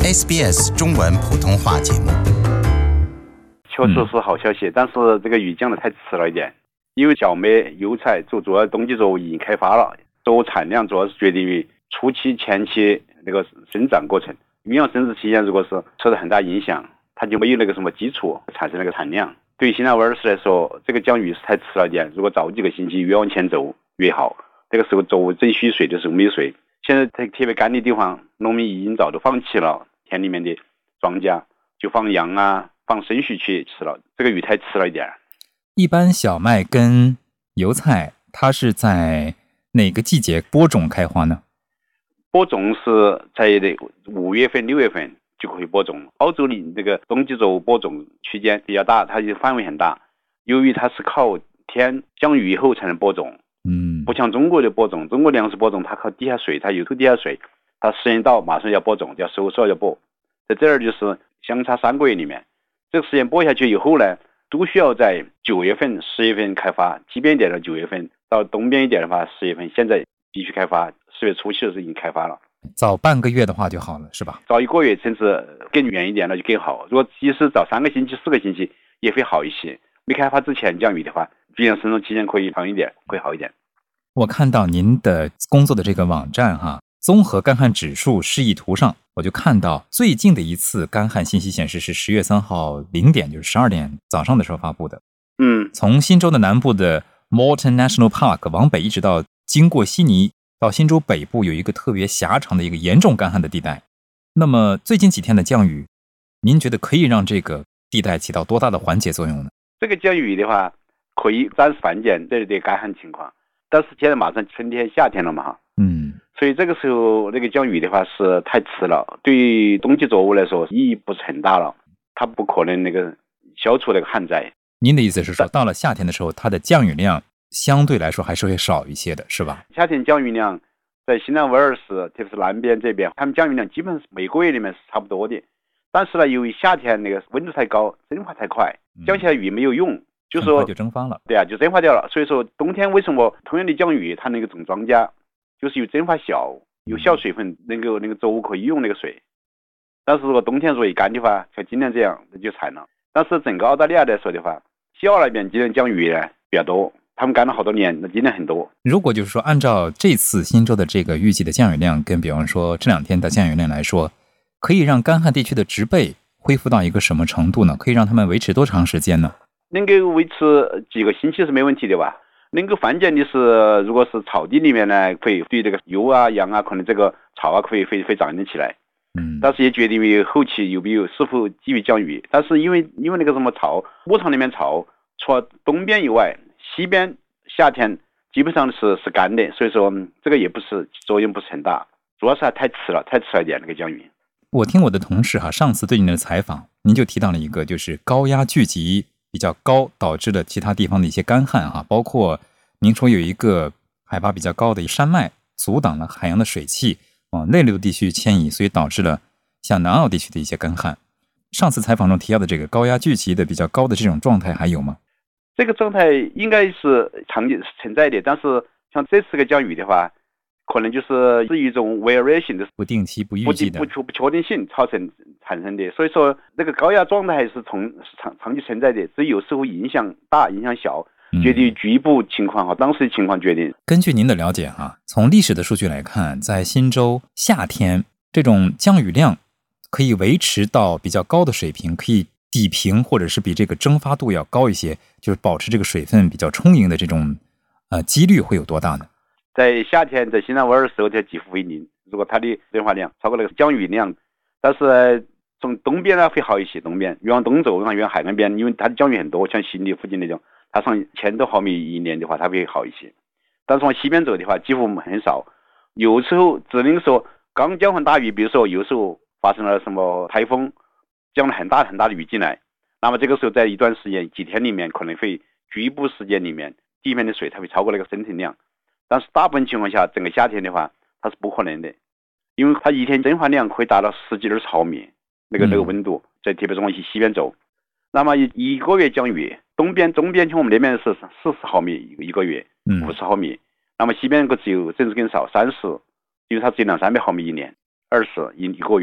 SBS 中文普通话节目。 确实是好消息，但是这个雨降的太迟了一点。因为小麦、油菜主要冬季作物已经开发了，作物产量主要是决定于初期、前期那个生长过程。闰阳生殖期间如果是受到很大影响，它就没有那个什么基础产生那个产量。对于新南威尔士来说，这个降雨是太迟了一点，如果早几个星期越往前走越好。这个时候作物正需水的时候没有水，现在特别干的地方，农民已经早就放弃了田里面的庄稼，就放羊啊，放生畜去吃了。这个雨太迟了一点。 一般小麦跟油菜它是在哪个季节播种开花呢？ 播种是在5月份、6月份就可以播种。澳洲的这个冬季作物播种区间比较大，它的范围很大。由于它是靠天降雨以后才能播种，不像中国的播种，中国粮食播种它靠地下水，它有头地下水，它时间到马上要播种，要收要播。在这儿就是相差3个月里面，这个时间播下去以后呢，都需要在9月份、10月份开发，西边一点的9月份，到东边一点的话10月份，现在必须开发，10月初期的时候已经开发了。 早半个月的话就好了，是吧？ 早1个月甚至更远一点的就更好。如果即使早3个星期、4个星期也会好一些。没开发之前降雨的话，闰阳生长期间可以长一点，会好一点。 我看到您的工作的这个网站综合干旱指数示意图上，我就看到最近的一次干旱信息显示是10月3号0点，就是12点早上的时候发布的。从新州的南部的 Moreton National Park 往北一直到经过悉尼到新州北部有一个特别狭长的一个严重干旱的地带。那么最近几天的降雨，您觉得可以让这个地带起到多大的缓解作用呢？ 这个降雨的话可以暂时缓解这里的干旱情况，但是现在马上春天夏天了嘛所以这个时候那个降雨的话是太迟了，对于冬季作物来说意义不是很大了，它不可能那个消除那个旱灾。 您的意思是说，到了夏天的时候，它的降雨量相对来说还是会少一些的，是吧？ 夏天降雨量在新南威尔士，特别是南边这边，他们降雨量基本上每个月里面是差不多的。但是呢，由于夏天那个温度太高，蒸发太快，降下雨没有用，就是说就蒸发了。 对啊，就蒸发掉了。所以说冬天为什么同样的降雨它能够种庄稼，就是有蒸发小，有小水分，那个作物可以用那个水。但是如果冬天如果一干的话，像今年这样那就惨了。但是整个澳大利亚来说的话，西澳那边今年降雨呢比较多，他们干了好多年，那今年很多。 如果就是说按照这次新州的这个预计的降雨量跟比方说这2天的降雨量来说，可以让干旱地区的植被恢复到一个什么程度呢？可以让他们维持多长时间呢？ 能够维持几个星期是没问题的吧。能够缓解的是，如果是草地里面呢，会对这个牛啊、羊啊，可能这个草啊会长得起来。但是也决定于后期是否继续降雨。但是因为那个什么牧场里面草，除了东边以外，西边夏天基本上是干的，所以说这个也不是作用不是很大，主要是还太迟了一点那个降雨。 我听我的同事上次对您的采访，您就提到了一个就是高压聚集比较高导致了其他地方的一些干旱包括您说有一个海拔比较高的山脉阻挡了海洋的水汽往内陆地区迁移，所以导致了像南澳地区的一些干旱。上次采访中提到的这个高压聚集的比较高的这种状态还有吗？ 这个状态应该是常年存在的，但是像这次的降雨的话，可能就是一种 variation 的不定期不预计的不确定性产生的。所以说这个高压状态是长期存在的，只有时候影响大影响小决定局部情况和当时的情况决定。 根据您的了解从历史的数据来看，在新州夏天这种降雨量可以维持到比较高的水平，可以抵平或者是比这个蒸发度要高一些，就是保持这个水分比较充盈的这种几率会有多大呢？ 在夏天在新南威尔士它几乎为零，如果它的蒸发量超过那个降雨量。但是从东边呢会好一些，东边越往东走，越往海岸边，因为它的降雨很多，像悉尼附近那种，它上1000多毫米一年的话它会好一些。但是往西边走的话几乎很少，有时候只能说刚降完大雨，比如说有时候发生了什么台风，降了很大的雨进来，那么这个时候在一段时间几天里面可能会局部时间里面地面的水它会超过那个生成量。但是大部分情况下整个夏天的话它是不可能的，因为它一天蒸发量会达到10几20毫米，那个温度在特别是往西边走。那么一个月降雨，中边像我们那边是40毫米一个月，50毫米，那么西边只有甚至更少30，因为它只有200-300毫米一年，20一个月，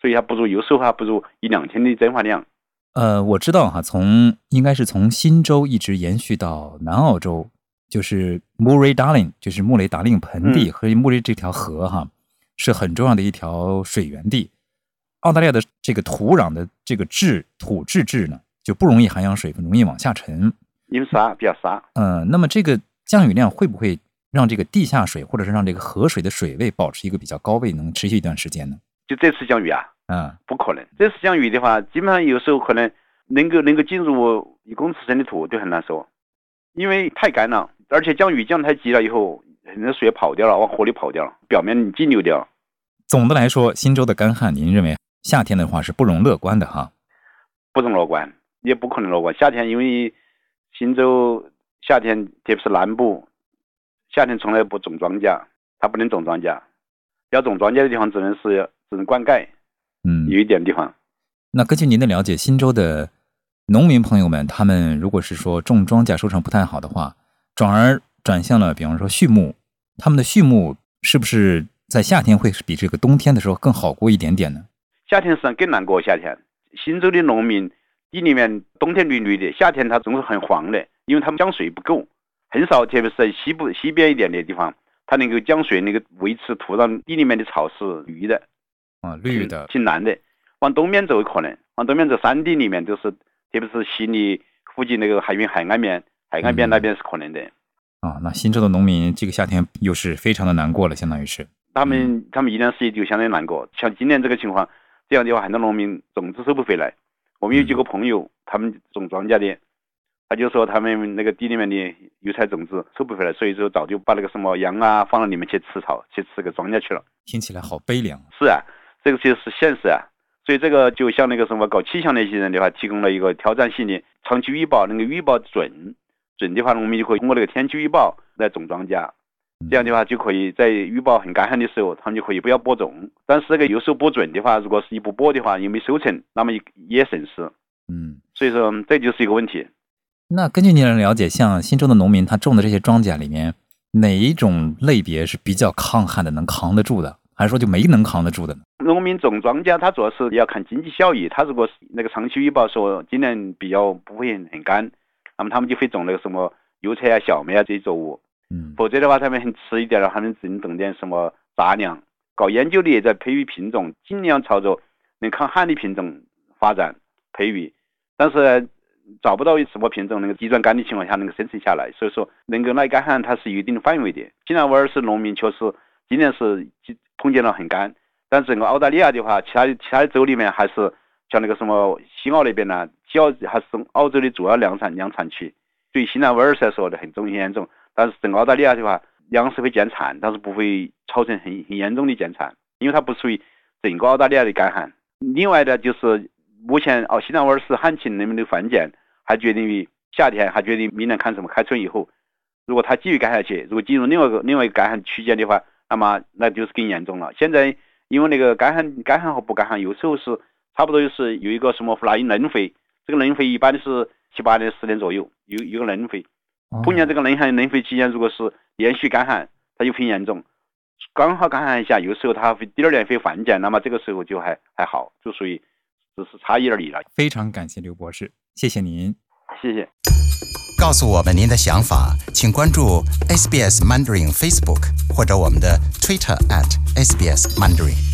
所以它不如有时候还不如1-2天的蒸发量。 我知道哈，应该是从新州一直延续到南澳洲，就是 Murray-Darling， 就是穆雷达令盆地和穆雷这条河哈，是很重要的一条水源地。澳大利亚的这个土壤的这个土质呢，就不容易涵养水分，容易往下沉， 因为沙比较沙。 那么这个降雨量会不会让这个地下水或者是让这个河水的水位保持一个比较高位，能持续一段时间呢？ 就这次降雨啊？不可能。这次降雨的话，基本上有时候可能能够进入1公尺深的土就很难说，因为太干了，而且降雨降太急了以后，很多水跑掉了，往河里跑掉了，表面激流掉。 总的来说，新州的干旱，您认为夏天的话是不容乐观的哈？ 不容乐观，也不可能乐观。夏天因为新州夏天特别是南部，夏天从来不种庄稼，它不能种庄稼，要种庄稼的地方只能灌溉。有一点地方。 那根据您的了解，新州的农民朋友们，他们如果是说种庄稼收成不太好的话，转向了比方说畜牧，他们的畜牧是不是在夏天会比这个冬天的时候更好过一点点呢？ 夏天实际上更难过。夏天新州的农民地里面冬天绿绿的，夏天它总是很黄的，因为他们降水不够，很少，特别是在西边一点的地方，它能够降水，那个维持土壤地里面的草是绿的。 绿的挺难的。往东边走可能，往东边走山地里面都是，特别是悉尼附近那个海岸边那边是可能的。 那新州的农民这个夏天又是非常的难过了，相当于是他们一年四季就相当于难过。像今年这个情况，这样的话很多农民种子收不回来。我们有几个朋友，他们种庄稼的，他就说他们那个地里面的油菜种子收不回来，所以说早就把那个什么羊啊放到里面去吃草，去吃个庄稼去了。 听起来好悲凉。 是啊，这个就是现实啊。所以这个就像那个什么搞气象那些人的话，提供了一个挑战性的长期预报，那个预报准的话，我们就可以通过那个天气预报来种庄稼。这样的话就可以在预报很干旱的时候，他们就可以不要播种。但是这个有时候播准的话，如果是一不播的话，又没收成，那么也损失。所以说这就是一个问题。 那根据您的了解，像新州的农民他种的这些庄稼里面，哪一种类别是比较抗旱的，能扛得住的？还是说就没能扛得住的呢？ 农民种庄稼，他主要是要看经济效益。他如果是那个长期预报说今年比较不会很干，那么他们就会种那个什么油菜啊、小麦啊这些作物。否则的话，他们很迟一点了，他们只能种点什么杂粮。搞研究的也在培育品种，尽量朝着能抗旱的品种发展培育，但是找不到什么品种能够极端干的情况下能够生存下来，所以说能够耐干旱它是有一定的范围的。新南威尔士农民确实今年是碰见了很干，但整个澳大利亚的话，其他的州里面还是像那个什么西澳那边呢，西澳还是澳洲的主要粮产区，对新南威尔士来说的很严重。但是整个澳大利亚的话，粮食会减产，但是不会造成很严重的减产，因为它不属于整个澳大利亚的干旱。另外的就是目前新南威尔士旱情能不能缓解，还决定于夏天，还决定明年看什么开春以后，如果它继续干下去，如果进入另外一个干旱区间的话，那就是更严重了。现在因为那个干旱和不干旱有时候是差不多，就是有一个什么弗拉因轮回，这个轮回一般是7-8年10年左右有一个轮回。碰见这个轮回期间，如果是连续干旱，它就很严重。刚好干旱一下，有时候它会第二年会缓解，那么这个时候就还好，就属于只是差异而已了。 非常感谢刘博士，谢谢您。 谢谢。 告诉我们您的想法，请关注 SBS Mandarin Facebook 或者我们的 Twitter @SBS Mandarin。